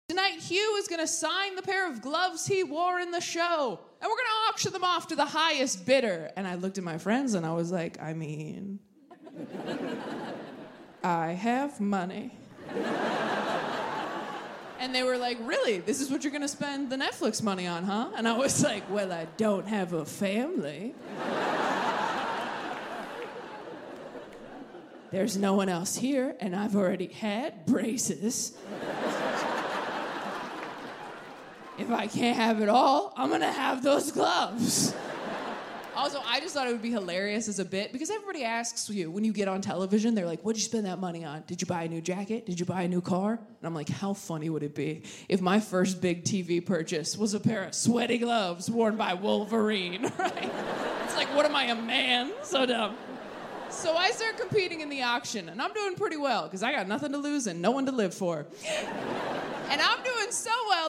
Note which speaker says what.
Speaker 1: Tonight, Hugh is going to sign the pair of gloves he wore in the show, and we're going to auction them off to the highest bidder. And I looked at my friends, and I was like, I mean, I have money. And they were like, really? This is what you're going to spend the Netflix money on, huh? And I was like, well, I don't have a family. There's no one else here, and I've already had braces. If I can't have it all, I'm gonna have those gloves. Also, I just thought it would be hilarious as a bit because everybody asks you when you get on television, they're like, what'd you spend that money on? Did you buy a new jacket? Did you buy a new car? And I'm like, how funny would it be if my first big TV purchase was a pair of sweaty gloves worn by Wolverine, right? It's like, what am I, a man? So dumb. So I start competing in the auction, and I'm doing pretty well because I got nothing to lose and no one to live for. And I'm doing so well